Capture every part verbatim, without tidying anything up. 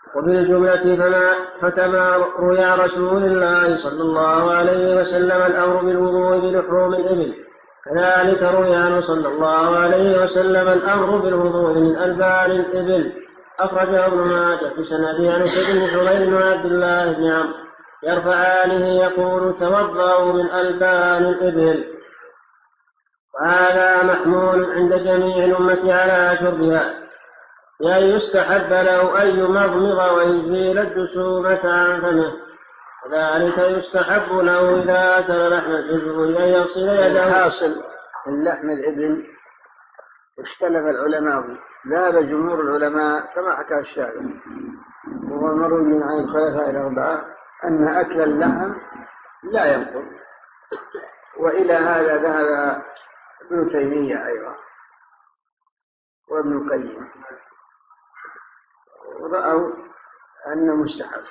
وبالجملة فما فكما روي رسول الله صلى الله عليه وسلم الأمر بالوضوء بلحوم الإبل، كذلك روي عنه صلى الله عليه وسلم الأمر بالوضوء من ألبان الإبل. أخرجه ابن ماجه في سنده عن سيد بن حضير بن عبد الله بن عمرو يرفعانه يقول توضأوا من ألبان الإبل. وهذا محمول عند جميع الأمة على شربها، يعني يستحب له أن يمضمض ويزيل الجسومة عن فمه، وذلك يستحب له إذا أكل لحم الإبل أن يغسل يده. حاصل اللحم الإبل اختلف العلماء، ذهب جمهور العلماء كما حكى الشارع وهو مروي من عن الخلفاء الأربعة أن أكل اللحم لا ينقض، وإلى هذا ذهب ابن تيمية أيضا وابن القيم، ورأوا أنه مستحب.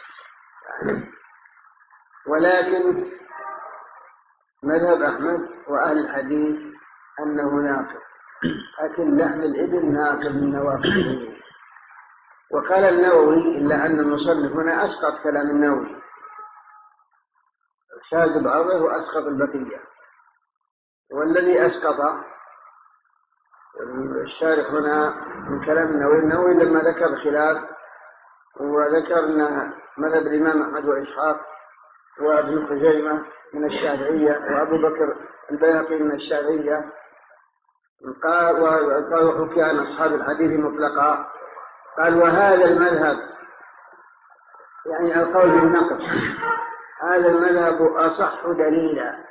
ولكن مذهب أحمد وأهل الحديث أنه ناقض، أكل لحم الإبل ناقض من نواقض الوضوء. وقال النووي إلا أن المصنف هنا أسقط كلام النووي، شاذ بعضه وأسقط البقية، والذي أسقط الشارح هنا من كلام النووي. النووي لما ذكر خلاف وذكر أن مذهب الإمام أحمد وإسحاق وابن خزيمة من الشافعية وأبو بكر البيهقي من الشافعية، قال وحكي عن أصحاب الحديث مطلقا، قال وهذا المذهب يعني القول بالنقص هذا المذهب أصح دليلا،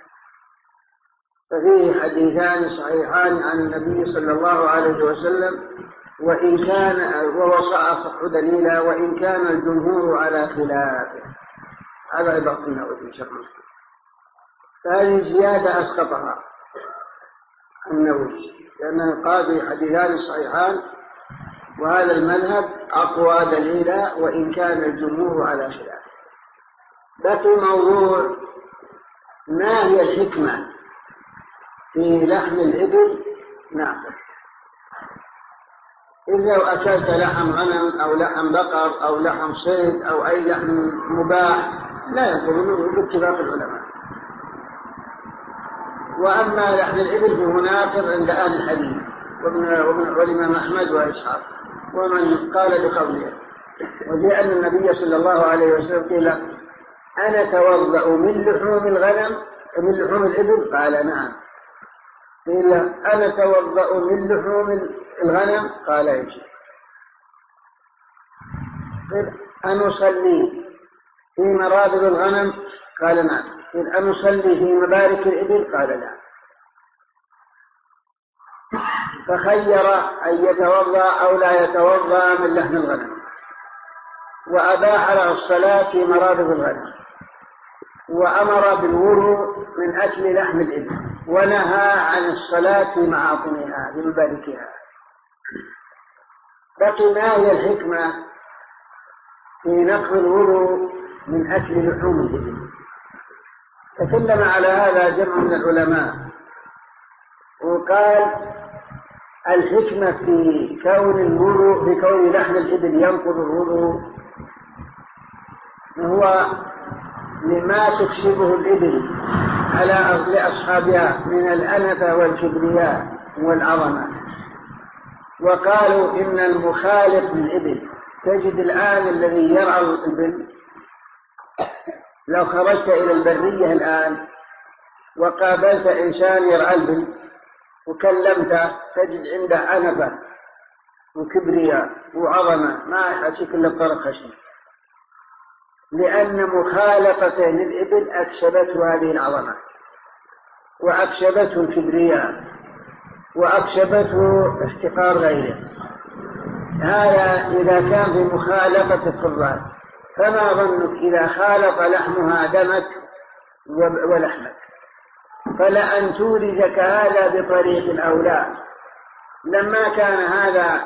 ففيه حديثان صحيحان عن النبي صلى الله عليه وسلم، وإن كان وهو أصح دليلا وإن كان الجمهور على خلافه. هذا عبارة النووي في شرح مسلم. فهذه زيادة أسقطها النووي، لأنه قال في حديثان صحيحان وهذا المذهب أقوى دليلا وإن كان الجمهور على خلافه. بقي موضوع ما هي الحكمة في لحم الإبل ناقض. إذا لو أكلت لحم غنم أو لحم بقر أو لحم صيد أو أي لحم مباح لا ينقض باتفاق العلماء. وأما لحم الإبل فهو ناقض عند أهل الحديث والإمام أحمد وإسحاق ومن قال بقوله. وجاء أن النبي صلى الله عليه وسلم قيل أنا توضأ من لحوم الغنم من لحوم الإبل؟ قال نعم. قيل أنا توضأ من لحوم الغنم؟ قال إيش؟ قيل أنصلي في مرابض الغنم؟ قال نعم. قيل أنصلي في مبارك الإبل؟ قال لا. فخير أن يتوضأ أو لا يتوضأ من لحم الغنم، وأباح له الصلاة في مرابض الغنم، وأمر بالوضوء من أكل لحم الإبل، ونهى عن الصلاة في معاطنها بمباركها. بقي ما هي الحكمة في نقض الوضوء من أكل لحوم الإبل؟ تكلم على هذا جمع من العلماء، وقال الحكمة في كون الوضوء في كون لحم الإبل ينقض الوضوء هو لما تكسبه الإبل على لأصحابها من الأنفة والكبرياء والعظمة. وقالوا إن المخالف للإبل، تجد الآن الذي يرعى الإبل لو خرجت إلى البرية الآن وقابلت إنسان يرعى الإبل وكلمته تجد عنده أنفة وكبرياء وعظمة ما يحسك إلا بطرق خشن، لأن مخالفته للإبل أكسبته هذه العظمة وأكسبته الكبرياء وأكسبته احتقار غيره. هذا إذا كان في مخالفة القربان، فما ظنك إذا خالط لحمها دمك ولحمك؟ فلأن تورثك هذا بطريق الأولى. لما كان هذا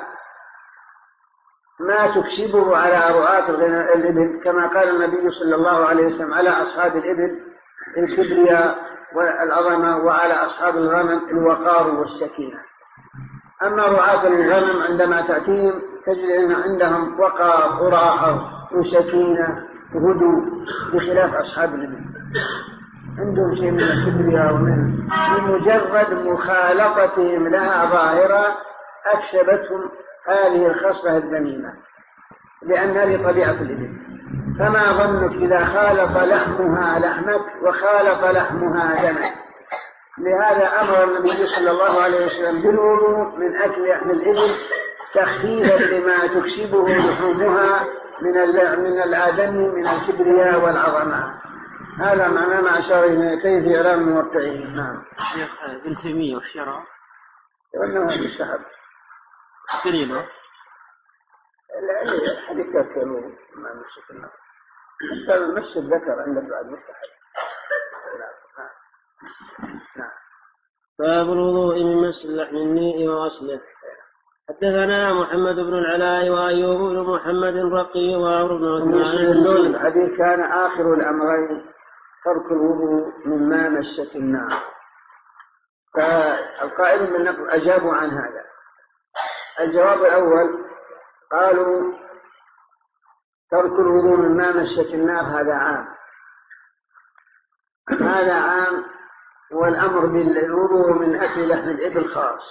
ما تكسبه على رعاة الإبل كما قال النبي صلى الله عليه وسلم على أصحاب الإبل الكبرياء والعظمة وعلى أصحاب الغنم الوقار والسكينة. أما رعاة الغنم عندما تأتيهم تجد أن عندهم وقار وراحة وسكينة وهدوء بخلاف أصحاب الإبل، عندهم شيء من الكبرياء ومن بمجرد مخالطتهم لها ظاهرة أكسبتهم هذه الخصلة الذميمة، لأن هذه طبيعة الإبل. فما ظنك إذا خالط لحمها لحمك وخالط لحمها دمك؟ لهذا أمر النبي صلى الله عليه وسلم بالوضوء من أكل لحم الإبل تخفيفا لما تكسبه لحومها من من الآدم من الكبرياء والعظمة. هذا معناه مع شرعه كيف يرى من موقعه. نعم. شيخ ابن تيمية والشرع وأنه هذا السحب دليله الحديث كانوا ما نشوف النار حتى نفس الذكر عندك بعد مستحب. نعم. باب الوضوء من مس اللحم النيء وغسله. حدثنا محمد بن العلاء وأيوب بن محمد الرقي وعمرو بن عثمان. الحديث كان آخر الأمرين ترك الوضوء مما مست النار. فالقائل من نقل أجابوا عن هذا. الجواب الأول قالوا ترك الوضوء مما مست النار هذا عام، هذا عام، والأمر بالوضوء من أكل لحم الإبل خاص،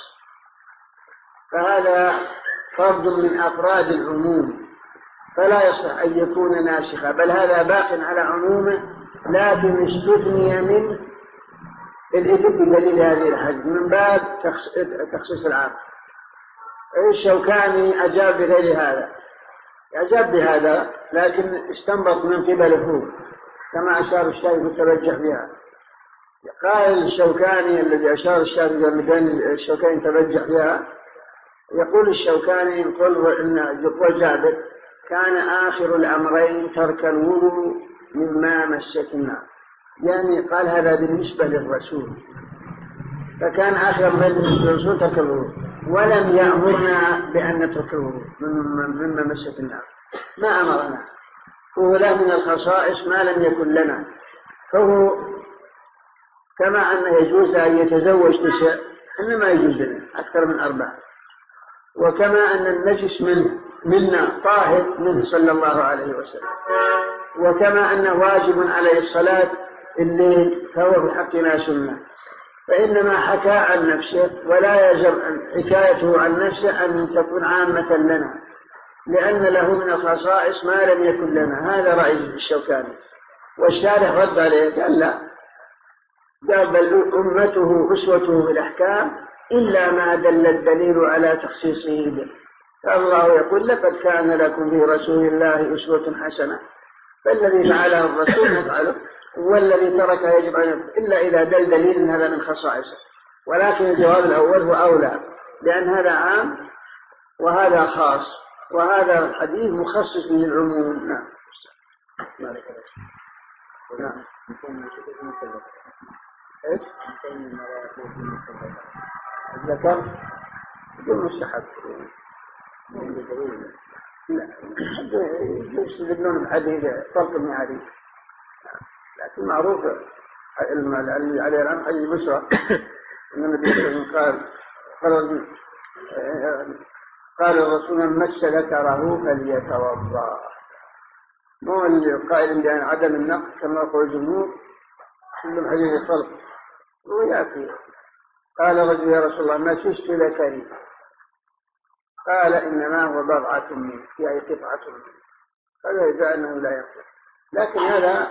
فهذا فرد من أفراد العموم فلا يصح أن يكون ناسخا، بل هذا باق على عمومه، لكن استثني من الإبل بدليل هذه الحديث من باب تخصيص العام. الشوكاني أجاب بغير هذا، أجاب بهذا لكن استنبط من قبله كما أشار الشافعي وترجح بها. قال الشوكاني الذي أشار الشافعي المدن الشوكاني ترجح بها، يقول الشوكاني يقول إن يقول جابر كان آخر الأمرين ترك الوضوء مما مست النار، يعني قال هذا بالنسبة للرسول، فكان آخر الأمرين بالنسبة للرسول ترك الوضوء، ولم يأمرنا بأن نترك الوضوء مما مست النار، ما أمرنا، فهو له من الخصائص ما لم يكن لنا. فهو كما أنه يجوز أن يتزوج تسع إنما يجوز لنا أكثر من أربعة، وكما أن النجس منه منا طاهر منه صلى الله عليه وسلم، وكما أنه واجب عليه الصلاة الليل فهو بحقنا سنة، فإنما حكى عن نفسه ولا يجب حكايته عن نفسه أن تكون عامة لنا، لأن له من الخصائص ما لم يكن لنا. هذا رأي الشوكاني، والشارح رد عليه قال لا، قال بل أمته أسوته بالأحكام إلا ما دل الدليل على تخصيصه به. فالله يقول لقد كان لكم في رسول الله أسوة حسنة، فالذي فعله الرسول يفعله، والذي تركه يجب أن يفعله إلا إذا دل دليل إن هذا من خصائصه. ولكن الجواب الأول هو أولى، لأن هذا عام وهذا خاص، وهذا الحديث مخصص للعموم. نعم. نعم. إيش؟ الذكر يقول مستحب، لا يستدلون بحديث طلق بن علي، لكن معروف عليه الآن حديث بشرى أن النبي صلى الله عليه وسلم قال قال الرسول من مس ذكره فليتوضأ، مو القائل بأن عدم النقص كما يقول الجمهور كلهم حديث طلق ويأتي. قال رجل يا رسول الله ما ششت ذكري، قال إنما هو بضعة منه يعني قطعة منه، هذا يدعي أنه لا يقصد، لكن هذا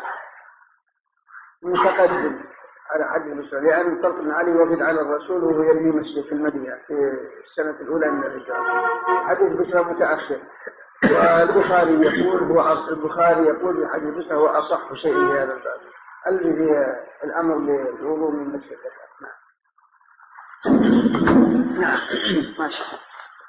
متقدم على حد المسلم، لأن طلق بن علي وفد على الرسول وهو يرمي مسجد في المدينة في السنة الأولى من الهجرة، حديث بشرى متأخر. والبخاري يقول هو البخاري يقول في حديث بشرى هو أصح شيء في هذا الباب الذي فيه الأمر بالوضوء من مسجد. نعم. نعم. ما شاء الله.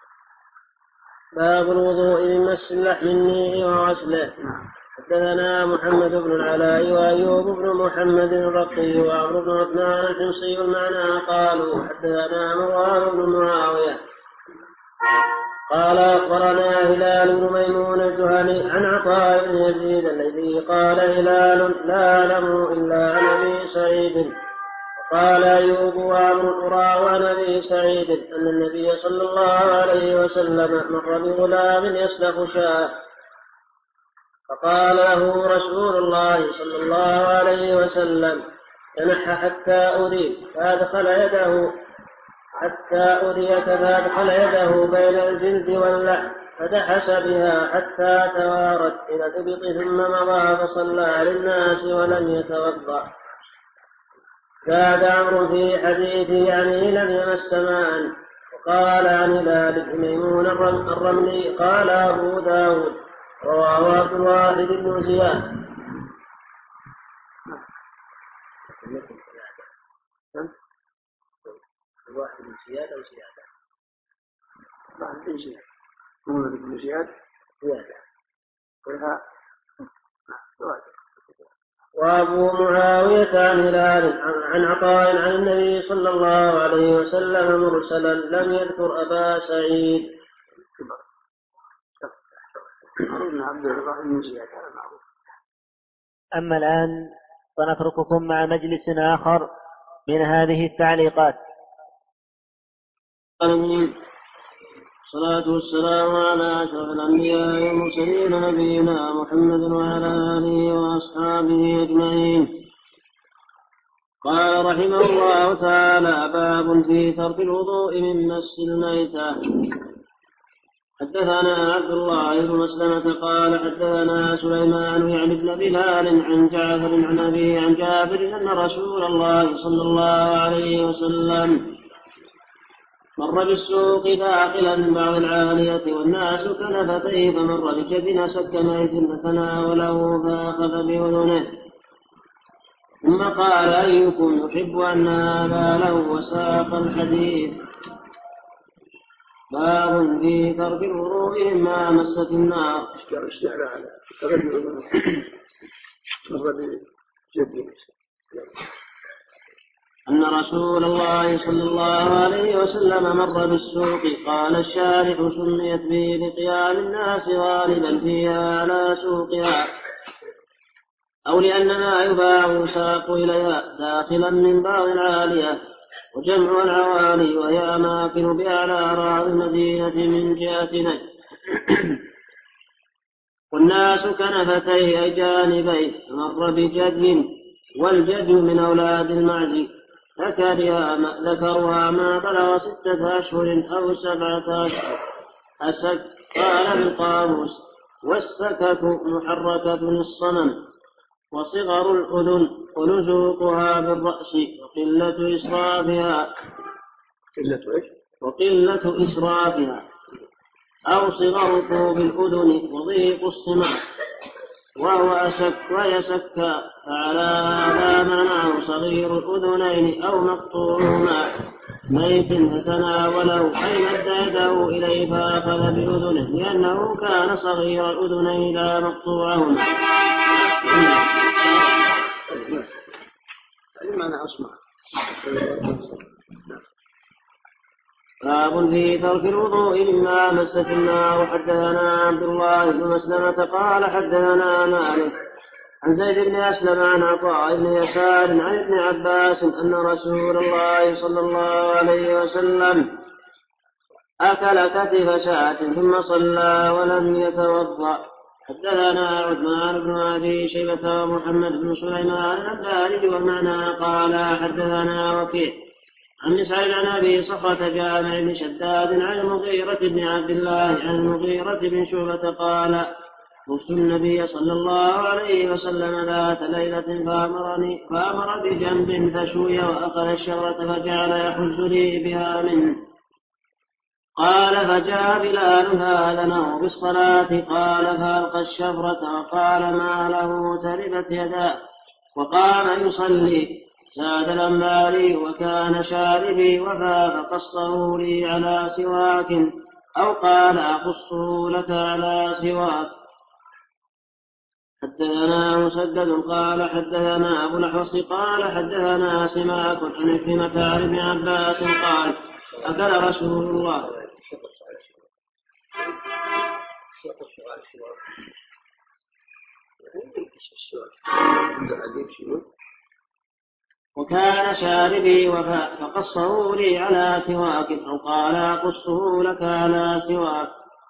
باب الوضوء من مس اللحم النيء وغسله. حدثنا محمد بن العلاء وأيوب بن محمد الرقي وعمرو بن عثمان الحمصي المعنى قالوا حدثنا مروان بن معاوية قال أخبرنا هلال بن ميمون الجهني عن عطاء بن يزيد الذي قال هلال لا أعلم إلا عن أبي سعيد، قال أيوب وعمرو القرى وعن أبي سعيد أن النبي صلى الله عليه وسلم مر بغلام يسلخ شاة فقال له رسول الله صلى الله عليه وسلم تنحى حتى أريد فأدخل يده حتى أريك فأدخل يده بين الجلد واللحم فدحس بها حتى توارت إلى الإبط ثم مضى فصلى للناس ولم يتوضأ. زاد عمرو في حديثه يعني لم يمس ماء. وقال عن هلال بن ميمون الرملي قال أبو داود رواه عبد الواحد بن زياد. الواحد بن زياد أو زيادة؟ الواحد بن زياد. محمد بن زياد زيادة. قلها وأبو معاوية عن هلال عن عطاء عن النبي صلى الله عليه وسلم مرسلا لم يذكر أبا سعيد. أما الآن فنترككم مع مجلس آخر من هذه التعليقات. الصلاة والسلام على أشرف الأنبياء والمرسلين نبينا محمد وعلى آله وأصحابه أجمعين. قال رحمه الله تعالى باب في ترك الوضوء من مس الميتة. حدثنا عبد الله بن مسلمة قال حدثنا سليمان يعني بن بلال عن جعفر عن أبيه عن جابر أن رسول الله صلى الله عليه وسلم مر بالسوق داخلا بعض العالية والناس كنفتيه فمر بجد سك ميت فتناوله فأخذ بأذنه ثم قال أيكم يحب أن هذا له وساق الحديث. باب في ترك الوضوء مما مست النار. أن رسول الله صلى الله عليه وسلم مر بالسوق. قال الشارح سميت به لقيام الناس غالبا فيها على سوقها أو لأنها يباع ساق إليها داخلا من بعض العالية وجمع العوالي وهي أماكن بأعلى أراضي المدينة من جهة نجد. والناس كنفتيه أي جانبيه مر بجد والجد من أولاد المعز ذكرها ما بلغ ستة أشهر أو سبعة أشهر. أسك قال بالقاموس والسكك محركة الصنم وصغر الأذن ولزوقها بالرأس وقلة إسرافها وقلة إسرافها أو صغر طوب الأذن وضيق السمع وهو أسك ويسك. فعلى هذا معناه صغير الأذنين أو مقطوعهما ميت فتناوله أي مد يده إليه فأخذ بأذنه لأنه كان صغير الأذنين لا مقطوعهما. باب في ترك الوضوء مما مست النار. حدثنا عبد الله بن مسلمة قال حدثنا مالك عن زيد بن أسلم عن عطاء بن يسار عن ابن عباس أن رسول الله صلى الله عليه وسلم أكل كتف شاة ثم صلى ولم يتوضأ. حدثنا عثمان بن أبي شيبة ومحمد بن سليمان الدارج والمعنى قال حدثنا وكيع عن مسعود عن أبي صخرة جامع بن شداد عن المغيرة بن عبد الله عن المغيرة بن شعبة قال وفت النبي صلى الله عليه وسلم ذات ليلة فأمرني فأمر بجنب فشوي وأخذ الشرة فجعل يحز لي بها منه. قال فجاء بلال فآذنه بالصلاة قال فألقى الشفرة وقال ما له تربت يداه وقام يصلي. زاد الأنباري وكان شاربي وفا فقصه لي على سواك أو قال أقصه لك على سواك. حدثنا مسدد قال حدثنا أبو الأحوص قال حدثنا سماك عن عكرمة عن ابن عباس قال أكل رسول الله وكان شاربي وفاء فقصه لي على سواك أو قال أقصه لك على سواك.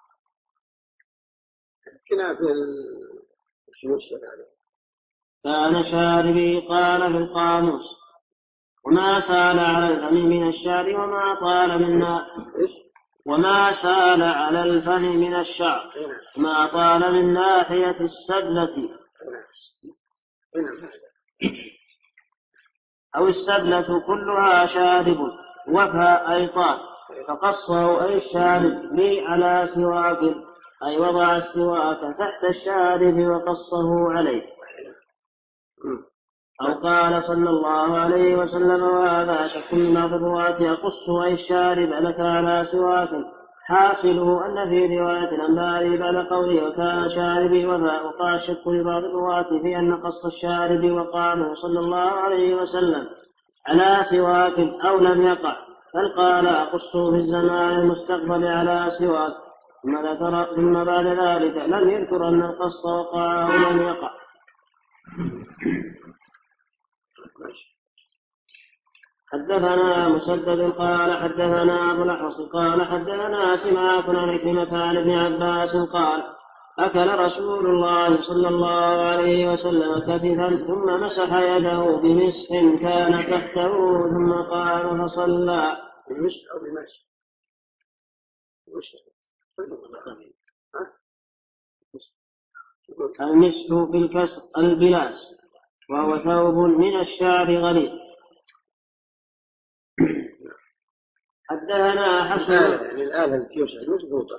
كان شاربي قال في القاموس وما سال على الفم من الشعر وما طال منا وما سال على الفم من الشعر وما طال من ناحية السبلة أو السبلة كلها شارب وفاء أي طال فقصه أي الشارب لي على سواك أي وضع السواك تحت الشارب وقصه عليه. أو قال صلى الله عليه وسلم وهذا شك من بعض الرواة أقص أي الشارب لك على سواك حاصله أن في رواية الأنباري بعد قوله وكان شاربي وفاء وقال الشك لبعض الرواة في أن قص الشارب وقامه صلى الله عليه وسلم على سواك أو لم يقع بل قال أقصه في الزمان المستقبل على سواك ثم ذكر ثم بعد ذلك لم يذكر أن القص وقع أو لم يقع. حدثنا مسدد قال حدثنا أبو الأحوص قال حدثنا سماك عن عكرمة عن ابن عباس قال أكل رسول الله صلى الله عليه وسلم كتفا ثم مسح يده بمسح كان تحته ثم قال فصلى. بمسح أو بمسح؟ المسح بالكسر البلاس وهو ثوب من الشعر غليظ. حدثنا حفص يعني الآلة الكيوسة مضبوطة.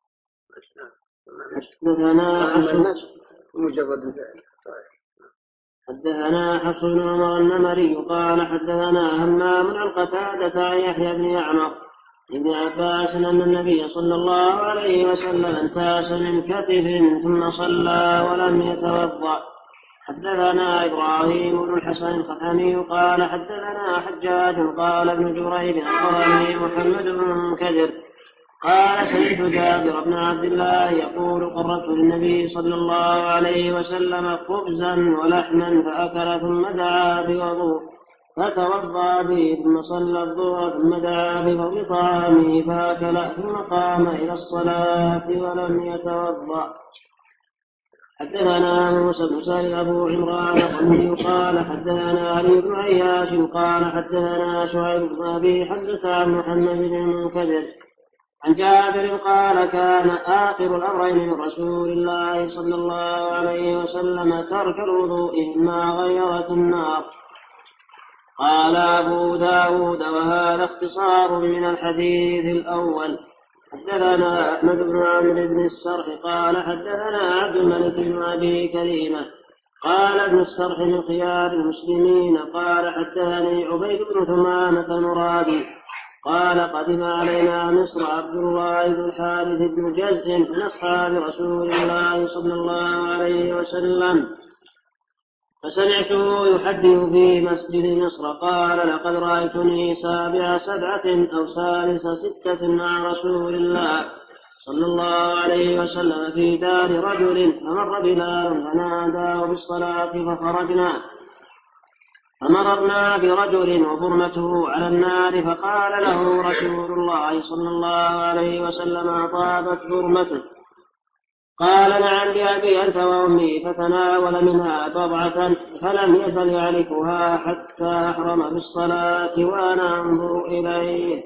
حدثنا حفص مجرد فعل. حدثنا حفص بن عمر النمري قال حدثنا همام عن قتادة عن يحيى بن يعمر ابن عباس أن النبي صلى الله عليه وسلم انتاس من كتف ثم صلى ولم يتوضأ. حدثنا إبراهيم بن الحسن الخحمي قال حدثنا حجاج قال ابن جريج أخبرني محمد بن المنكدر قال سمعت جابر بن عبد الله يقول قربت للنبي صلى الله عليه وسلم خبزا ولحما فأكل ثم دعا بوضوء فتوضأ به ثم صلى الظهر ثم دعا بفضل طعامه فأكل ثم قام إلى الصلاة ولم يتوضأ. حدثنا موسى بن سعيد أبو عمران الرملي قال حدثنا علي بن عياش قال حدثنا شعيب بن أبي حدث عن محمد بن المنكدر عن جابر قال كان آخر الأمرين من رسول الله صلى الله عليه وسلم ترك الوضوء مما غيرت النار. قال أبو داود وهذا اختصار من الحديث الأول. حدثنا أحمد بن عمرو بن السرح قال حدثنا عبد الملك بن أبي كريمة قال ابن السرح من خيار المسلمين قال حدثني عبيد بن ثمامة مرادي قال قدم علينا مصر عبد الله بن الحارث بن جزء من أصحاب رسول الله صلى الله عليه وسلم فسمعته يحدث في مسجد مصر قال لقد رأيتني سابع سبعة أو ثالث ستة مع رسول الله صلى الله عليه وسلم في دار رجل فمر بلال فناداه بالصلاة فخرجنا فمررنا برجل وبرمته على النار فقال له رسول الله صلى الله عليه وسلم أطابت برمته قال نعم بأبي أنت وأمي فتناول منها بضعة فلم يزل يعرفها حتى أحرم بالصلاة وأنا أنظر إليه.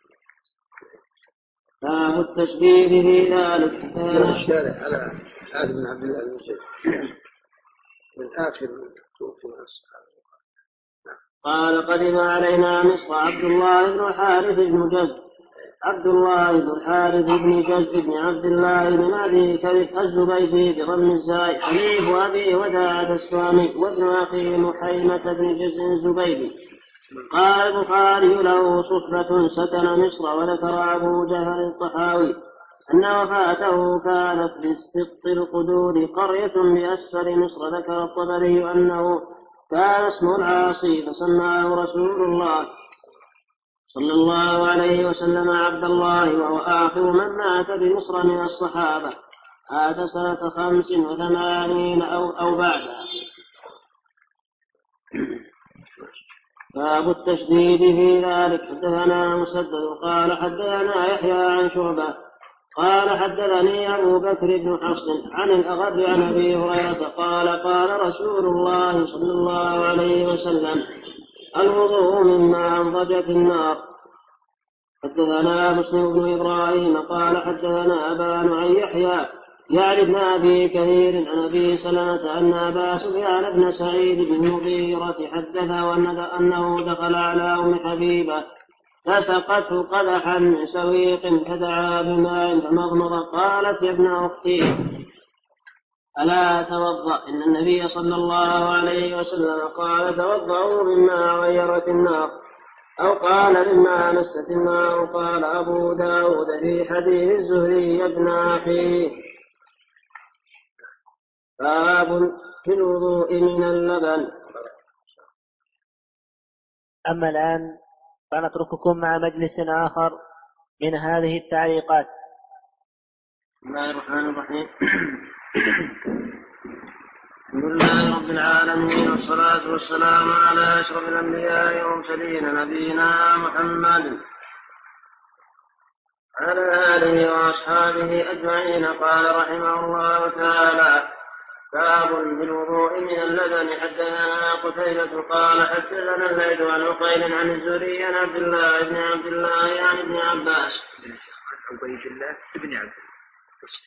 باب التشبيه في ذلك. الشارع على آدم بن عبد الله بن زيد من آخر توفي من الصحابة. قال قدم علينا مصر عبد الله بن الحارث بن جزء عبد الله بن الحارث بن جزء بن عبد الله بن أبي كرب الزبيدي بضم الزاي حليف أبي وداعة السوامي وابن أخي محيمة بن جزء الزبيدي. قال البخاري له صحبة سكن مصر وذكر أبو جهل الطحاوي أن وفاته كانت بالسقط القدور قرية بأسفل مصر. ذكر الطبري أنه كان اسمه العاصي فسماه رسول الله صلى الله عليه وسلم عبد الله وهو آخر من مات بمصر من الصحابة مات سنة خمس وثمانين أو, أو بعدها. باب التشديد في ذلك. حدثنا مسدد قال حدثنا يحيى عن شعبة قال حدثني أبو بكر بن حفص عن الأغر عن أبي هريرة قال قال رسول الله صلى الله عليه وسلم الوضوء مما أنضجت النار. حدثنا مسلم بن إبراهيم قال حدثنا أبان عن يحيى يعني ابن أبي كثير عن أبي سلمة أن أبا سفيان بن سعيد بن المغيرة حدثه أنه دخل على أم حبيبة فسقته قدحا من سويق فدعا بماء فمضمض. قالت يا ابن أختي ألا توضأ إن النبي صلى الله عليه وسلم قال توضأوا مما غيرت النار أو قال مما مست النار. قال أبو داود في حديث الزهري يا ابن أخي. باب في الوضوء من اللبن. أما الآن فنترككم مع مجلس آخر من هذه التعليقات. بسم الله الرحمن الرحيم. الحمد لله رب العالمين والصلاة والسلام على أشرف الأنبياء والمرسلين نبينا محمد وعلى آله وأصحابه أجمعين. قال رحمه الله تعالى باب في الوضوء من اللبن. حدثنا قتيبة قال حدثنا الليث عن عقيل عن الزهري عن عبد الله بن عبد الله عن ابن عباس عن عبيد الله بن عباس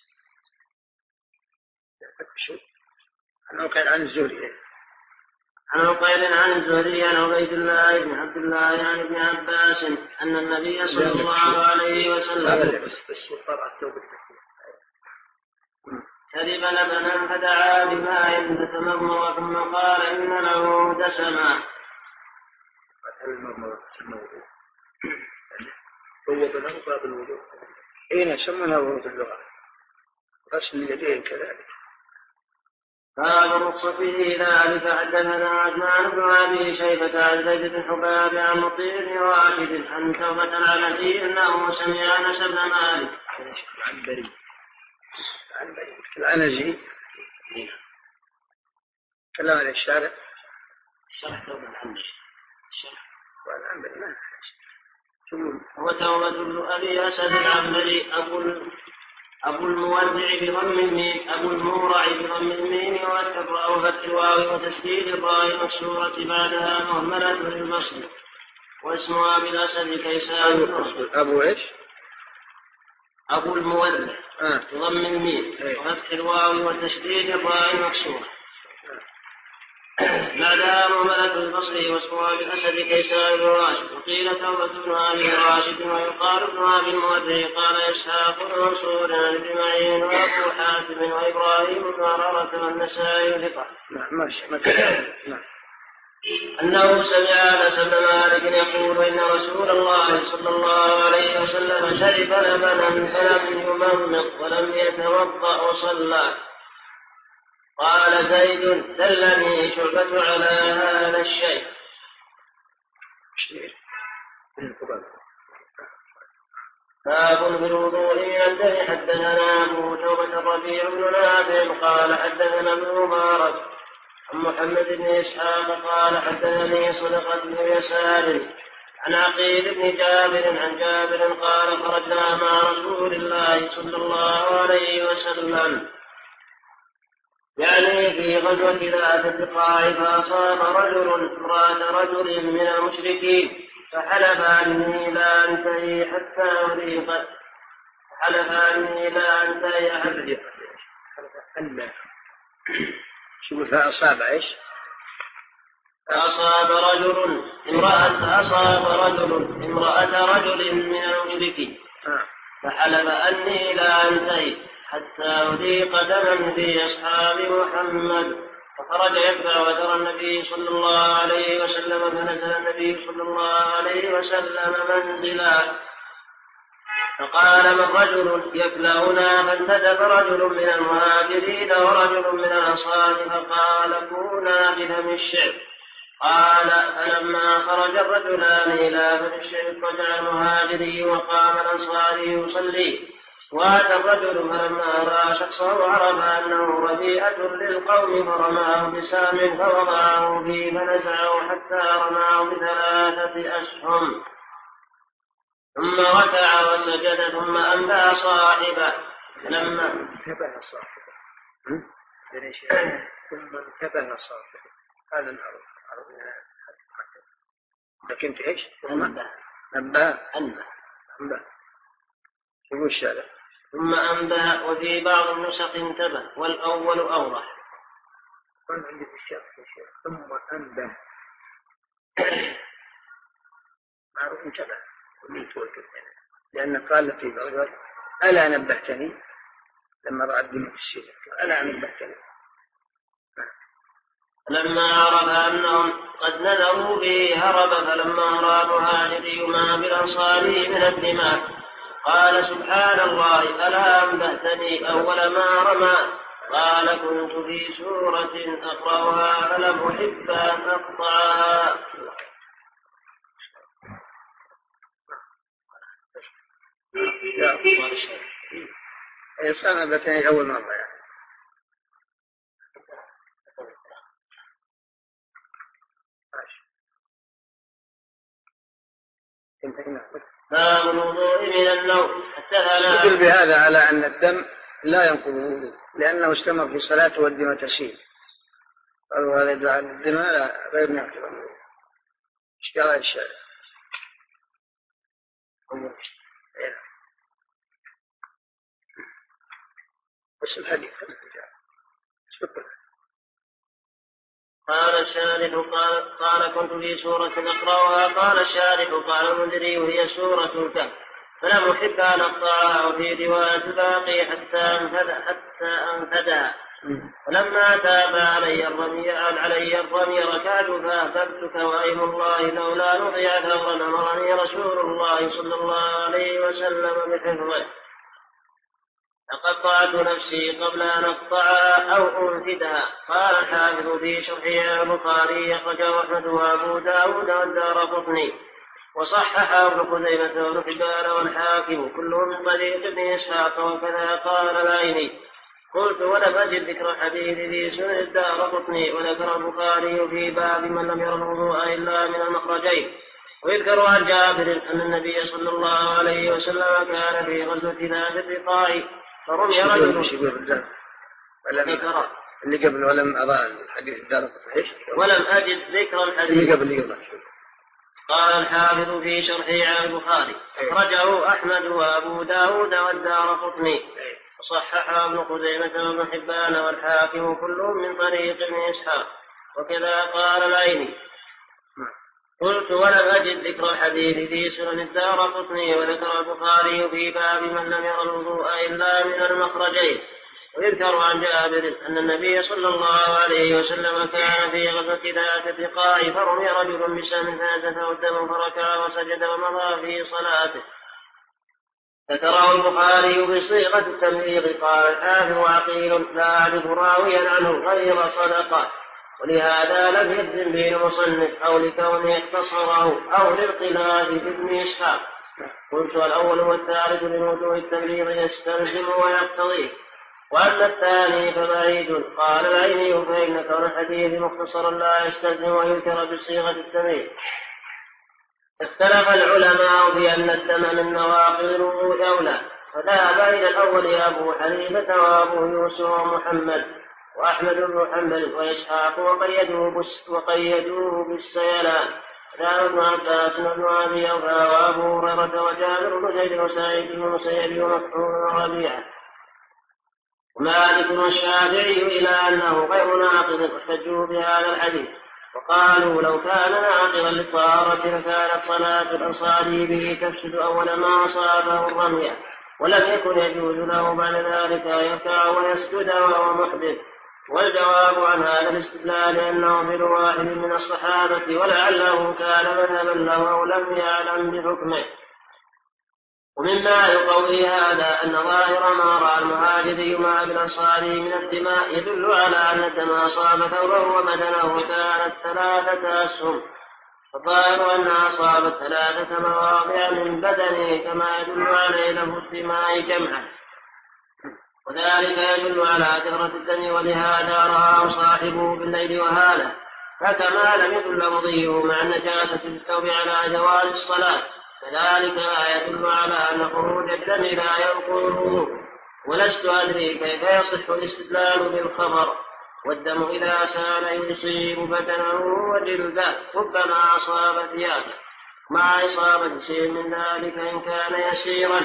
عن عقيل عن الزهري عن عقيل عن الزهري عن عبيد الله بن عبد الله عن ابن عباس أن النبي صلى الله عليه وسلم شرب لبنا فدعا بماء فتمضمض ثم قال إن له دسما. ووض له باب الوضوء حين سمنا وضوء اللغة غسل اليدين كذلك. باب الرخصة في ذلك. حدثنا عثمان بن أبي شيبة عن زيد بن حباب عن مطيع بن راشد عن توبة العنزي أنه سمع أنس بن مالك عن بريء عن بريء العنزي كلام عن الشارع شرح توبة العنزي والعنبري وتوبة بن أبي أسد العنبري أبو أبو المودع بضم الميم أبو المورع بضم الميم والكبر أو فتح الواو وتشديد الراء مكسورة بعدها مهملة للبصر واسمها بالأسد كيسان. أبو إيش؟ أبو المودع آه. بضم الميم وفتح الواو وتشديد الراء مكسورة بعدها مهملة البصر واسمها بالأسد كيسان بن راشد. وقيل توبة بن أبي راشد ويقال ابن أبي المودع. قال إسحاق بن منصور عن ابن معين وأبو حاتم وإبراهيم بن عرارة والنسائي ثقة أنه سمع أنس بن مالك يقول إن رسول الله صلى الله عليه وسلم شرب لبنا فلم يمضمض ولم يتوضأ وصلى. قال زيد دلني شعبة على هذا الشيء. باب في الوضوء من الدم. حدثنا أبو توبة الربيع بن نافع قال حدثنا ابن مبارك عن محمد بن إسحاق قال حدثني صدقة بن يسار عن عقيل بن جابر عن جابر قال خرجنا مع رسول الله صلى الله عليه وسلم يعني في غزوة ذات الرقاع فأصاب رجل امرأة رجل من المشركين فحلف أني لا أنتهي حتى أريقت فحلف أني لا أنتهي حتى شو فأصاب إيش؟ فأصاب رجل امرأة أصاب رجل امرأة رجل من المشركين فحلف أني لا أنتهي حتى أذيق دما في أصحاب محمد. فخرج يتبع وترى النبي صلى الله عليه وسلم فنزل النبي صلى الله عليه وسلم منزلا فقال من رجل يكلأنا فانتدب رجل من المهاجرين ورجل من الأنصار فقال كونا بدم الشعب. قال فلما خرج الرجلان إلى بدم الشعب رجع المهاجري وقام الأنصاري يصلي وأتى الرجل فلما رأى شخصه عرف أنه رديئة للقوم فرماه بسام فوضعه فيه فنزعه حتى رماه بثلاثة أسهم ثم ركع وسجد ثم أنبأ صاحبه فلما انتبه صاحبه ثم انتبه صاحبه هذا معروف لكن انت ايش؟ أنبأ أنبأ أنبأ أنبأ يقول الشارع ثم أنبأ وفي بعض النسخ انتبه والأول أوضح. كان عندي في الشيخ ثم أنبأ معروف انتبه لأن قال في بعض ألا نبهتني لما رأى الدنيا في الشيء ألا نبهتني لما عرف أنهم قد نذروا به هرب فلما رأى مهاجري ما بالأنصاري من الدماء قال سبحان الله ألا أنبهتني أول ما رمى قال كنت في سورة أقرأها فلم أحب أن أقطعها. إنسان أنبهتني أول مرة يعني باب الوضوء من النوم. يدل بهذا على أن الدم لا ينقض الوضوء لأنه استمر في صلاته والدماء تسيل قالوا هذا يدل على الدماء لا غير ناقض الوضوء. ايش قال الشارع؟ بس الحديث قال الشارح قال, قال كنت في سورة أقرأها قال الشارح قال المنذري وهي سورة الكهف فلم أحب أن أقطعها وفي رواية باقي حتى أنفذ حتى أنفذها فلما تاب علي الرمي علي الرمي ركعت فأحببتك وأيم الله لولا نضيع ثورا أمرني رسول الله صلى الله عليه وسلم بحفظه فقطعت نفسي قبل أن أقطعها أو أنفدها. قال الحافظ في شرحه البخاري أخرجه أحمد وأبو داود والدارقطني وصححه ابن خزيمة وابن حبان والحاكم كلهم من طريق ابن إسحاق وكذا قال العيني. قلت ولم أجد ذكر الحديث في سنن الدارقطني وذكر البخاري في باب من لم ير الوضوء إلا من المخرجين. ويذكر عن جابر أن النبي صلى الله عليه وسلم كان في غزوة ذات الرقاع فرمي رجل اللي قبل ولم أرى الحديث الدارقطني ولم أجد ذكر الحديث اللي قبل اللي قبل. قال الحافظ في شرحه على البخاري أخرجه أحمد وأبو داود والدارقطني وصححه ابن خزيمة وابن حبان والحاكم كلهم من طريق ابن إسحاق وكذا قال العيني. قلت ولم أجد ذكر الحديث في سنن الدارقطني وذكر البخاري في باب من لم ير الوضوء إلا من المخرجين. ويذكر عن جابر أن النبي صلى الله عليه وسلم كان في غزوة ذات الرقاع فرمي رجل بسهم فنزفه الدم فركع وسجد ومضى في صلاته. ذكره البخاري بصيغة التمريض. قال الحافظ عقيل لا أعرف راويا عنه غير صدقة ولهذا لم يجزم به المصنف أو لكونه اختصره أو للخلاف في ابن إسحاق. قلت الأول والثالث لوجوه التمريض يستلزم ويقتضيه وأما الثاني فبعيد. قال العيني فإن كون الحديث مختصرا لا يستلزم ويذكر بصيغة التمريض. اختلف العلماء بأن الدم من نواقض الوضوء أولى فذهب إلى الأول أبو حنيفة وأبو يوسف ومحمد وأحمد بن حنبل وإسحاق وقيدوه بالسيلان كان ابن عباس وابن أبي أوفى وأبو هريرة وجابر بن زيد وسعيد بن المسيب ومكحول وربيعة ومالك والشافعي إلى أنه غير ناقض احتجوا بهذا الحديث وقالوا لو كان ناقضا للطهارة لكانت صلاة الأنصاري به تفسد أول ما أصابه الرمي ولم يكن يجوز له بعد ذلك يركع ويسجد وهو محدث. والجواب عن هذا الاستدلال أنه في واحد من الصحابة ولعله كان مذهبا له أو لم يعلم بحكمه. ومما يقوي هذا أن ظاهر ما رأى المهاجري مع الأنصاري من الدماء يدل على أن الدم أصاب ثوبه وبدنه وكانت ثلاثة أسهم فظاهر أنها أصابت ثلاثة مواضع من بدنه كما يدل عليه له الدماء جمعا وذلك يدل على كثرة الدم، ولهذا رآه صاحبه بالليل وهذا، فكما لم يدل مضيه مع النجاسة في الثوب على جواز الصلاة، كذلك يدل على أن خروج الدم لا ينقض الوضوء. ولست أدري كيف يصح الاستدلال بالخبر، والدم إذا سال يصيب بدنه وجلده ربما أصاب ثيابه مع إصابة شيء من ذلك إن كان يسيرا.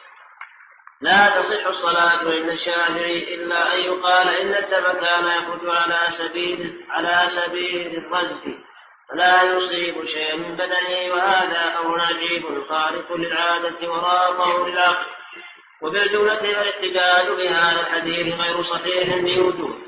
لا تصح الصلاة عند الشافعي إلا أن يقال إن الدم كان يخرج على سبيل على سبيل الرزق فلا يصيب شيئا من بدنه، وهذا أمر عجيب خارق للعادة وراقه للعقل. وبالجملة الاحتجاج بهذا الحديث غير صحيح بوجوه.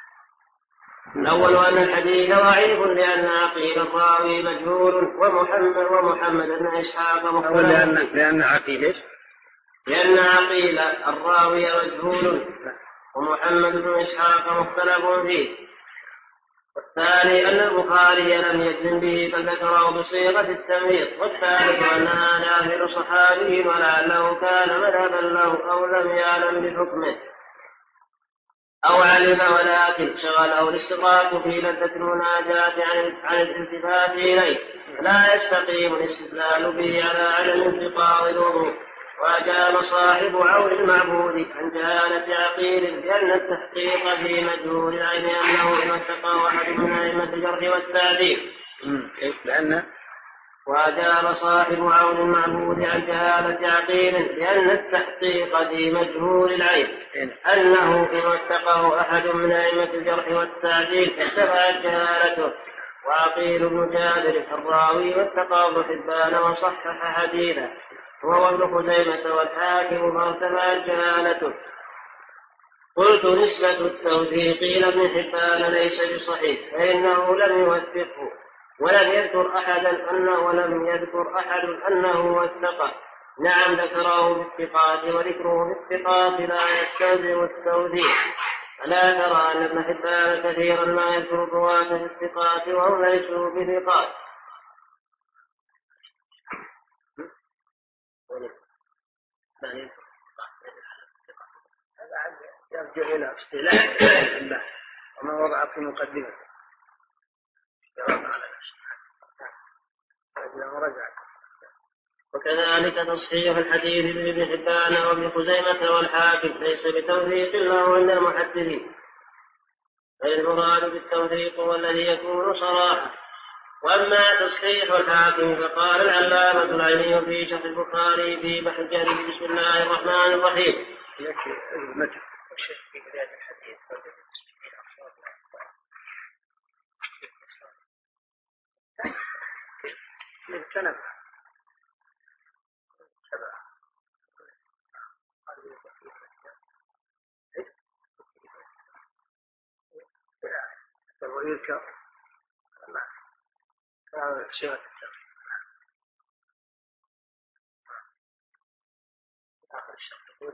الأول أن الحديث ضعيف لأن عقيل الراوي مجهول، ومحمد ومحمد بن إسحاق مختلف. لأن لأن عقيل لأن عقيل الراوي مجهول ومحمد بن إسحاق مختلف فيه. والثاني أن البخاري لم يجزم به بل ذكره بصيغة التمريض. والثالث أن هذا غير صحابي ولعله كان مذهبا له أو لم يعلم بحكمه أو علم ولكن شغله الاستطراق في لذة المناجاة عن الالتفات إليه، لا يستقيم الاستدلال به على عدم انتقاض الوضوء. وأجاب صاحب عون المعبود عن جهالة عقيل لأن التحقيق في مجهول العين أنه إن اتقى أحد من أئمة الجرح والتعديل. لأن وأجاب صاحب عون المعبود عن جهالة عقيل لأن التحقيق في مجهول العين أنه إن اتقاه أحد من أئمة الجرح والتعديل ارتفعت جهالته. وعقيل بن جابر الراوي واتقاه ابن حبان وصحح حديثه وهو ابن خزيمة والحاكم فارتفعت جهالته. قلت نسبة التوثيق إلى ابن حبان ليس بصحيح، فإنه لم يوثقه ولم يذكر أحدا أنه ولم يذكر أحد أنه وثقه. نعم ذكره بالثقات، وذكره بالثقات لا يستلزم التوثيق. ألا ترى أن ابن حبان كثيرا ما يذكر الرواة بالثقات وهم ليسوا بثقات. يرجع إلى اصطلاح الله وما وضع في مقدمة وكذلك تصحيح الحديث بابن حبان وابن خزيمة والحاكم ليس بتوثيق له عند المحدثين، بل المراد بالتوثيق هو الذي يكون صراحة. وأما تصحيح الحاكم فقال العلامة العيني في شرح البخاري في بحر بسم الله الرحمن الرحيم. في بداية الحديث من سنة ويذكر شيء آخر الشرط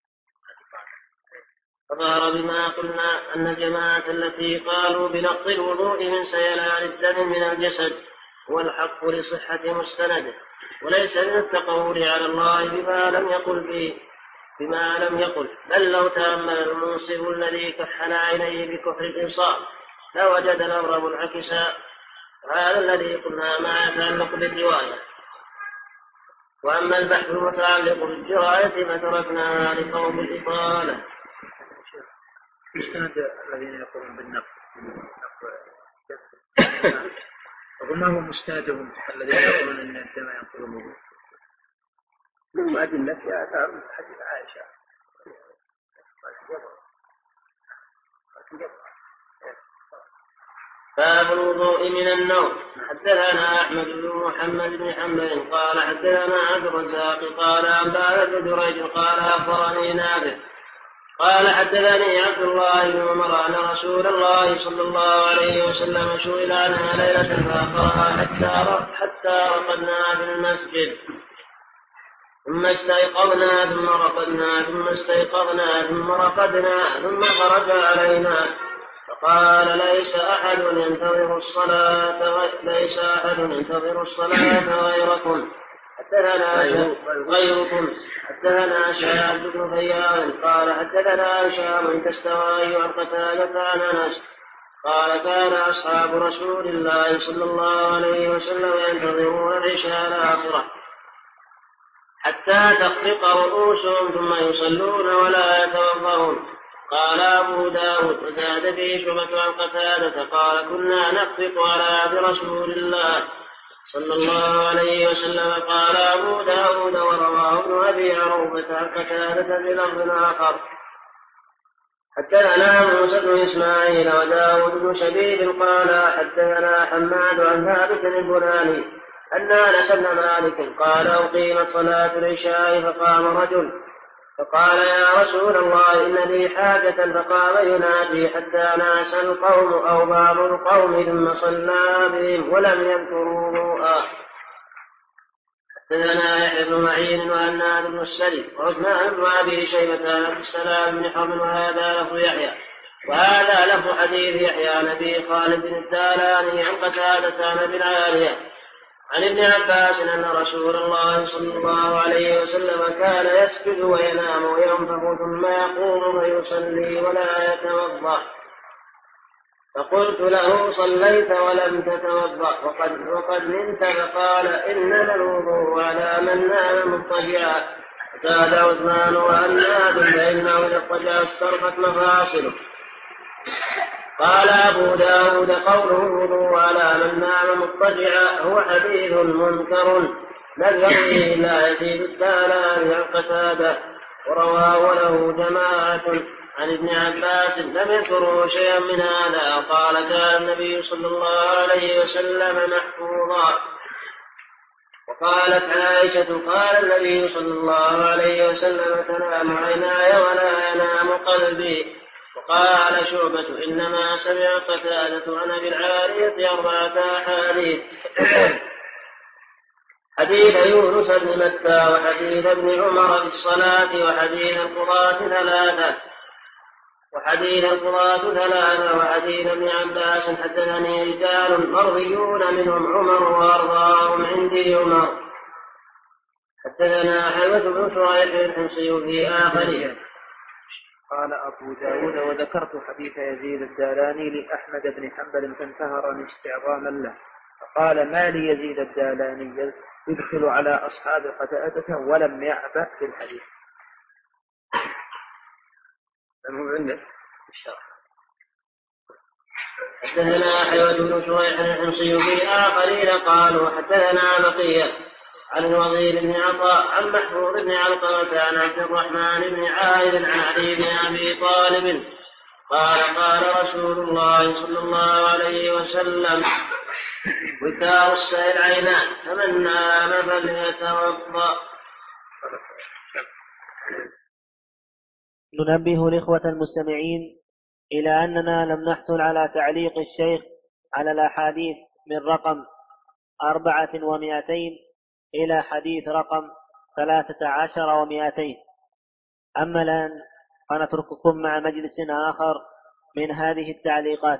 فظهر بما قلنا أن الجماعة التي قالوا بنقض الوضوء من سيلان الدم من الجسد والحق لصحة مستنده، وليس من التقول على الله بما لم يقل به بما لم يقل بل لو تأمل المنصف الذي كحل عينيه بكحل الإنصاف لوجد الأمر منعكسا. هذا الذي قلنا مع تعلق بالرواية. وأما البحث المتعلق بالجراية فتركناها لقوم الإطالة. مستند الذين يقولون بالنقل وما هو مستندهم الذين يقولون ان الدم ينقض الوضوء؟ من أدلة في آثار حديث عائشة. باب الوضوء من النوم. حدثنا أحمد بن محمد بن حنبل قال حدثنا عبد الرزاق قال أنبأنا بن جريج قال أخبرني نافع قال حدثني عبد الله بن عمر أن رسول الله صلى الله عليه وسلم سئل عنها ليلة فأخرها حتى حتى رقدنا في المسجد ثم استيقظنا ثم رقدنا ثم استيقظنا ثم رقدنا ثم خرج علينا فقال ليس أحد ينتظر الصلاة ليس أحد ينتظر الصلاة غيركم حدثنا غيركم حدثنا شهاب بن غيار قال حدثنا هشام تستوى عن قتادة عن أنس قال كان أصحاب رسول الله صلى الله عليه وسلم ينتظرون العشاء الآخرة حتى تخرق رؤوسهم ثم يصلون ولا يتوضؤون. قال أبو داود وزاد به شعبة عن قتادة قال كنا نخرق على عهد رسول الله صلى الله عليه وسلم. قال أبو داود ورواه ابن أبي عروبة عن قتادة بلفظ آخر حدثنا موسى بن إسماعيل وداود بن شبيب قال حدثنا حماد عن ثابت البناني أن أنس بن مالك قال أقيمت صلاة العشاء فقام رجل فقال يا رسول الله إن لي حاجة فقام ينادي حتى ناس القوم أو بعض القوم ثم صلى بهم ولم يذكروا رؤى. حدثنا يحيى بن معين وهناد بن السري وعثمان بن أبي شيبة عن السلام بن حرب وهذا لفظ يحيى وهذا لفظ حديث يحيى عن أبي خالد الدالاني عن قتادة عن أبي العالية عن ابن عباس أن رسول الله صلى الله عليه وسلم كان يسجد وينام وينفخ ثم يقوم فيصلي ولا يتوضأ. فقلت له صليت ولم تتوضأ وقد, وقد نمت فقال إنما الوضوء على من نام مضطجعا. زاد عثمان وهناد فإنه إذا اضطجع استرخت مفاصله. قال أبو داود قوله الوضوء على من نام مضطجعا هو حديث منكر لم يرويه لا يزيد الدالاني عن قتادة ورواه له جماعة عن ابن عباس لم يذكروا شيئا من هذا. قال كان النبي صلى الله عليه وسلم محفوظا. وقالت عائشة قال النبي صلى الله عليه وسلم تنام عيناي ولا ينام قلبي. وقال شعبة إنما سمع قتادة عن أبي العالية أربعة أحاديث حديث يونس بن متى وحديث ابن عمر في الصلاة وحديث القضاة ثلاثة وحديث القضاة ثلاثة وحديث ابن عباس حدثني رجال مرضيون منهم عمر وأرضاهم عندي عمر. حدثنا حيوة بن شريح الحمصي في آخره. قال أبو داود وذكرت حديث يزيد الدالاني لأحمد بن حنبل فانتهرني استعظاما له فقال ما لي يزيد الدالاني يدخل على أصحاب قتادة ولم يعبأ في الحديث. المهم عندك الشرح. حدثنا حيوة بن شريح الحمصي في آخرين قالوا حدثنا بقية عن الوزير بن عطاء عن محفوظ بن علقمة عن عبد الرحمن بن عائذ عن علي بن أبي طالب قال قال رسول الله صلى الله عليه وسلم وكاء السائل عينان فمن نام فليتوضأ. ننبه الإخوة المستمعين إلى أننا لم نحصل على تعليق الشيخ على الأحاديث من رقم أربعة ومائتين إلى حديث رقم ثلاثة عشر ومائتين. أما الآن فنترككم مع مجلس آخر من هذه التعليقات.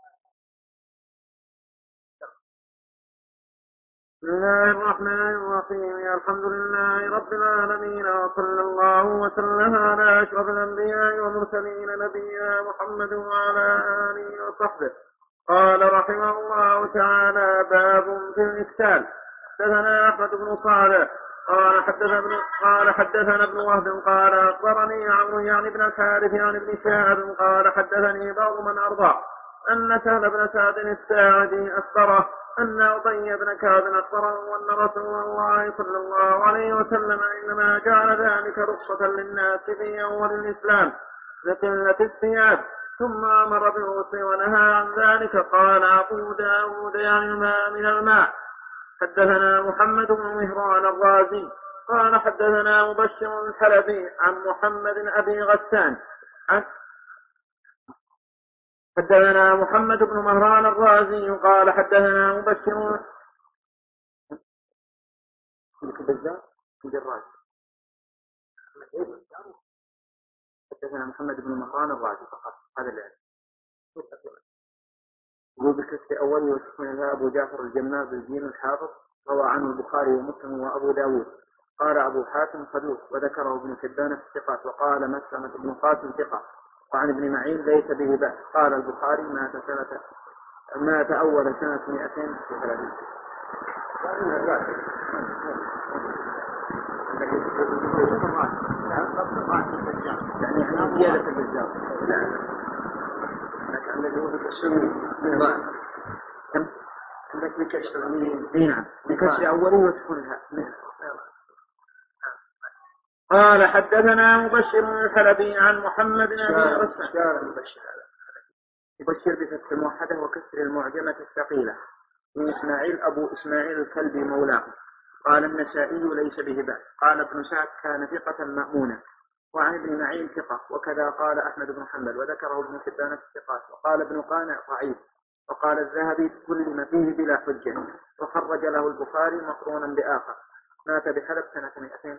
بسم الله الرحمن الرحيم. الحمد لله رب العالمين وصلى الله وسلم على أشرف الأنبياء والمرسلين نبينا محمد وعلى آله وصحبه. قال رحمه الله تعالى باب في الإكسال. حدثنا أحمد بن صالح قال حدثنا ابن قال حدثنا ابن وهب قال أخبرني عمرو يعني بن الحارث يعني ابن شهاب قال حدثني بعض من أرضى أن سهل بن سعد الساعدي أخبره أن أبي بن كعب أخبره أن رسول الله صلى الله عليه وسلم إنما جعل ذلك رخصة للناس في أول الإسلام لقلة الثياب ثم أمر بالغسل ونهى عن ذلك. قال أبو داود يعني الماء من الماء. حدثنا محمد بن مهران الرازي قال حدثنا مبشر الحلبي عن محمد أبي غسان حدثنا محمد بن مهران الرازي قال حدثنا مبشر حدثنا محمد بن مهران الرازي فقط هذا العلم. يقول بالكسر أولي وتكملها أبو جعفر الجماز الدين الحافظ روى عنه البخاري ومسلم وأبو داود. قال أبو حاتم صدوق وذكره ابن حبان في الثقات وقال مسلمة بن قاسم ثقة. وعن ابن معين ليس به بأس. قال البخاري مات سنة مات أول سنة مئتين وثلاثين. يعني احنا زيادة الجزاء. لكن الذي هو بكسر كم؟ عندك بكسر مين؟ نعم. بكسر أولي وتكونها. قال حدثنا مبشر الحلبي عن محمد بن أبي غسان. شار مبشر يبشر بفتح الموحدة وكسر المعجمة الثقيلة. من إسماعيل أبو إسماعيل الكلبي مولاه. قال النسائي ليس به بأس. قال ابن سعد كان ثقة مأمونا. وعن ابن معين ثقة. وكذا قال أحمد بن حنبل وذكره ابن حبان في الثقات. وقال ابن قانع ضعيف. وقال الذهبي كل فيه بلا حجة. وخرج له البخاري مقرونا بآخر. مات بحلب سنة مئتين.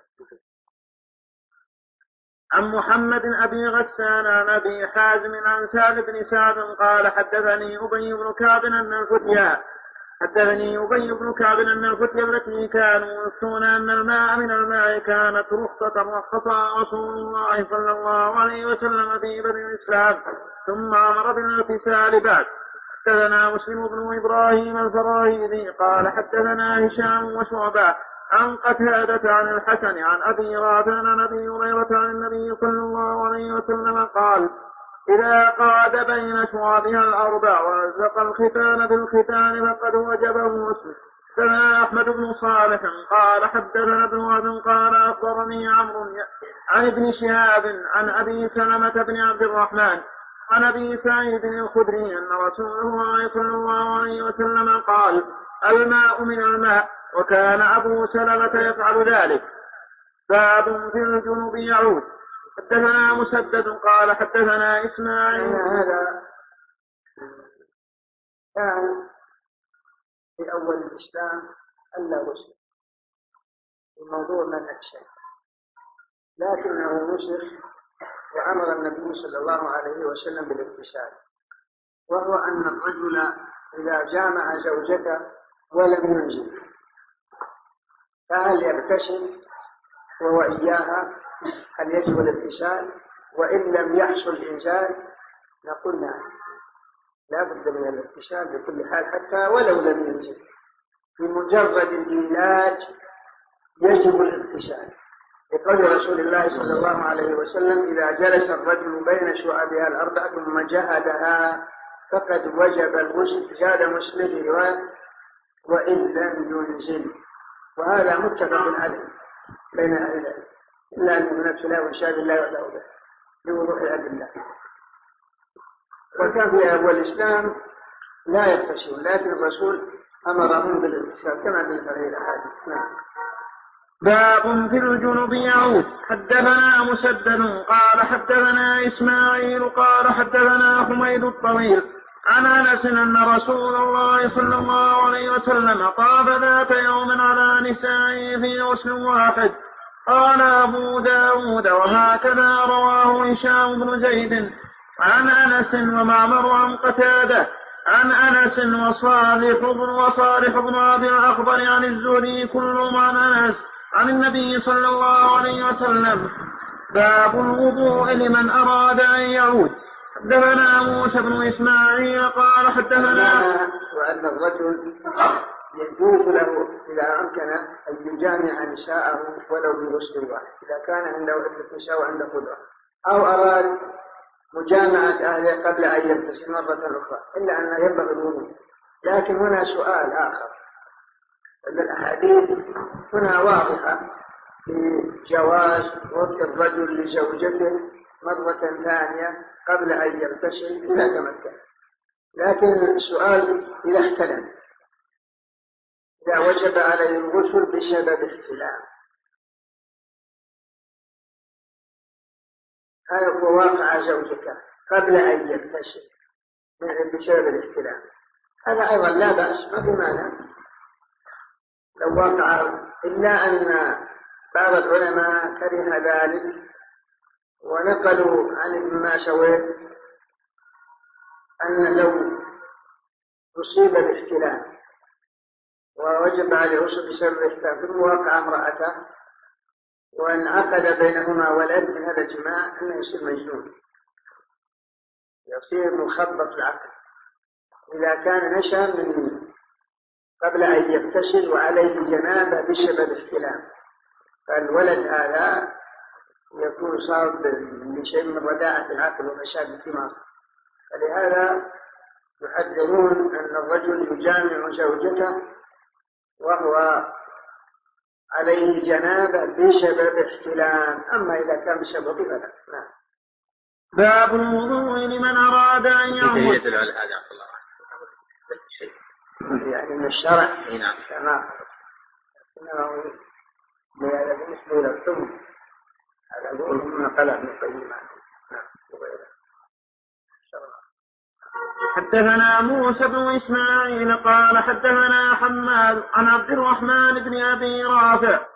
عن محمد أبي غسان عن أبي حازم عن سعد بن سعد قال حدثني أبي بن كعب أن الفتيا حدثني أبي بن كعب أن الفتيا التي كانوا يفتون أن الماء من الماء كانت رخصة رخصها رسول الله صلى الله عليه وسلم في بدء الإسلام ثم أمر بالاغتسال بعد. حدثنا مسلم بن إبراهيم الفراهيدي قال حدثنا هشام وشعبة عن قتادة عن الحسن عن أبي رافع عن أبي هريرة عن النبي صلى الله عليه وسلم قال إذا قعد بين شعابها الأربع وألزق الختان بالختان فقد وجبه مسلم. حدثنا أحمد بن صالح قال حدثنا ابن وهب قال أخبرني عمرو عن ابن شهاب عن أبي سلمة بن عبد الرحمن عن أبي سعيد الخدري أن رسول الله صلى الله عليه وسلم قال الماء من الماء وكان أبو سلمة يفعل ذلك. باب في الجنوب يعود. حدثنا مسدد قال حدثنا إسماعيل. هذا كان في أول الإسلام ألا وسع الموضوع من الشيء لكنه نسخ وأمر النبي صلى الله عليه وسلم بالاغتسال، وهو أن الرجل إذا جامع زوجته ولم ينزل فهل يغتسل وهو إياها؟ هل يجب الاغتسال؟ وإن لم يحصل إنزال نقول نعم لا بد من الاغتسال بكل حال حتى ولو لم ينزل. في مجرد الإيلاج يجب الاغتسال لقول رسول الله صلى الله عليه وسلم إذا جلس الرجل بين شعبها الأربع ثم جهدها فقد وجب الغسل. زاد مسلم في رواية وإن لم ينزل، وهذا متفق عليه بين أهل العلم إلا أن هناك خلاف إنشاء الله ولا به لوضوح الأدلة. وكان في أول الإسلام لا يغتسل لكن الرسول أمرهم بالاغتسال كما في هذه الأحاديث. نعم. باب في الجنوب يعود. حدثنا مسدد قال حدثنا إسماعيل قال حدثنا حميد الطويل عن أنس أن رسول الله صلى الله عليه وسلم طاف ذات يوم على نسائه في غسل واحد. قال أبو داود وهكذا رواه هشام بن زيد عن أنس ومعمر عن قتادة عن أنس وصالح بن وصالح بن أبي الأخضر عن الزهري كلهم عن أنس عن النبي صلى الله عليه وسلم. باب الوضوء لمن أراد أن يعود. حدثنا موسى بن إسماعيل قال حدثنا وأن الرجل يجوز له إذا أمكن أن يجامع نساءه ولو بغسل واحد إذا كان عنده عدة نساء وعنده قدرة، أو أراد مجامعة أهله قبل أن يغتسل مرة أخرى إلا أن ينبغي الوضوء. لكن هنا سؤال آخر، أن الأحاديث هنا واضحة في جواز وضع الرجل لزوجته مرة ثانية قبل أن يغتسل إذا تمكن، لكن السؤال إذا احتلم إذا وجب عليه الغسل بسبب احتلام، هذا هو واقع زوجك قبل أن يغتسل بسبب الاحتلام، هذا أيضا لا بأس ما في مانع لو وقع، إلا أن بعض العلماء كره ذلك ونقلوا عن ابن ماشويه أن لو أصيب باحتلام ووجب عليه غسل بسبب الاحتلام ثم وقع امرأته وانعقد بينهما ولد من هذا الجماع أنه يصير مجنون، يصير مخبط العقل إذا كان نشأ من قبل أن يغتسل وعليه جنابة بسبب احتلام، فالولد هذا يكون صار بشيء من رداءة العقل وفساد الدماغ. فلهذا يحذرون أن الرجل يجامع زوجته وهو عليه جنابة بسبب احتلام، أما إذا كان بسبب فلا. نعم. باب الوضوء لمن أراد أن يعمل. يدل على هذا عبد الله شيء يعني من الشرع. نعم. تمام. إنه بالنسبة إلى الثم هذا هو من قلع من القيمة. نعم. حدثنا موسى بن إسماعيل قال حدثنا حماد عن عبد الرحمن بن أبي رافع